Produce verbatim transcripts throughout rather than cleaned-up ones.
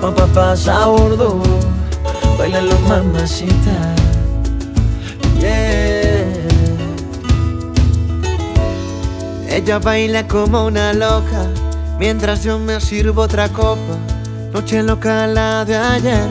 pa' pasar a bordo. Bailalo, mamacita. Yeah. Ella baila como una loca mientras yo me sirvo otra copa. Noche loca la de ayer.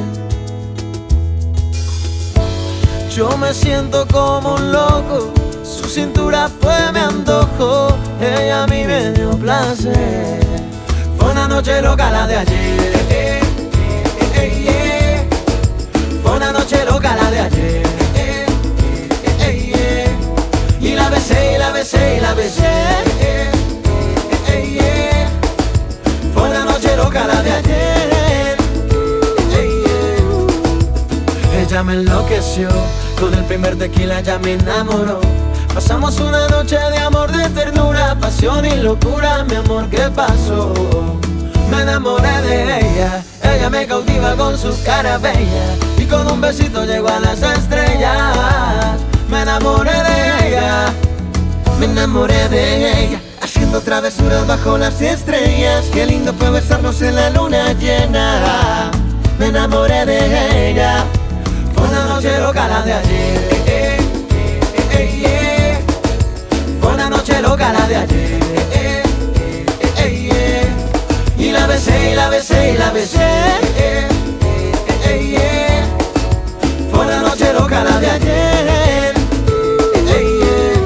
Yo me siento como un loco, su cintura fue mi antojo, ella a mí me dio placer. Fue una noche loca la de ayer, eh, eh, eh, eh. Fue una noche loca la de ayer, eh, eh, eh, eh. Y la besé, y la besé, y la besé, eh, eh, eh. Fue una noche loca la de ayer, eh, eh. Ella me enloqueció, con el primer tequila ya me enamoró. Pasamos una noche de amor, de ternura, pasión y locura. Mi amor, ¿qué pasó? Me enamoré de ella, ella me cautiva con su cara bella, y con un besito llegó a las estrellas. Me enamoré de ella, Me enamoré de ella, haciendo travesuras bajo las estrellas. Qué lindo fue besarnos en la luna llena. Me enamoré de ella. fue una noche loca la de ayer, eh, eh, eh, eh. Fue una noche loca la de ayer, eh, eh, eh, eh. Y la besé, y la besé, y la besé, eh, eh, eh, eh. Fue una noche loca la de ayer, eh, eh.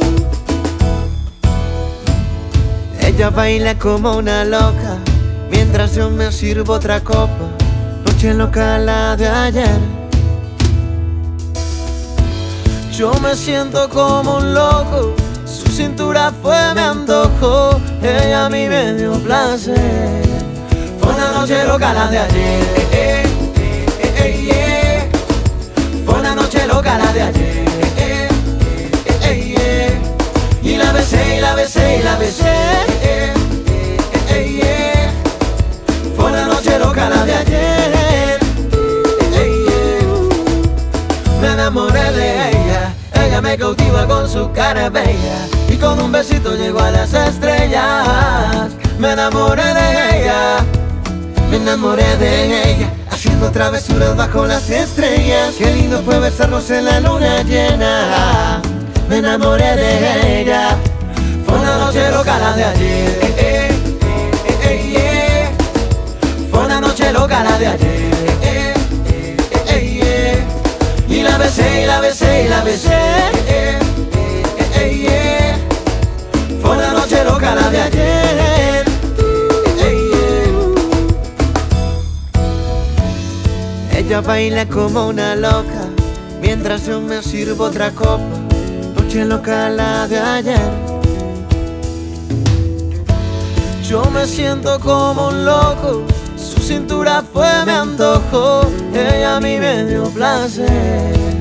Ella baila como una loca mientras yo me sirvo otra copa. Noche loca la de ayer. Yo me siento como un loco, su cintura fue mi antojo, ella a mí me dio placer. Fue una noche loca la de ayer, eh, eh, eh, eh. Fue una noche loca la de ayer, eh, eh, eh, eh. Y la besé, y la besé, y la besé, eh, eh, eh, eh. Fue una noche loca la de ayer, eh, eh, eh. Me enamoré de ella, ella me cautiva con su cara bella, y con un besito llegó a las estrellas. Me enamoré de ella, Me enamoré de ella, haciendo travesuras bajo las estrellas. Qué lindo fue besarnos en la luna llena. Me enamoré de ella. fue una noche loca la de ayer, eh, eh, eh, eh. Fue una noche loca la de ayer, eh, eh, eh, eh. Y la besé, y la besé, y la besé, eh, eh, eh, eh. Fue una noche loca la de ayer, eh, eh. Ella baila como una loca mientras yo me sirvo otra copa. Noche loca la de ayer. Yo me siento como un loco, su cintura fue mi antojo, ella a mí me dio placer.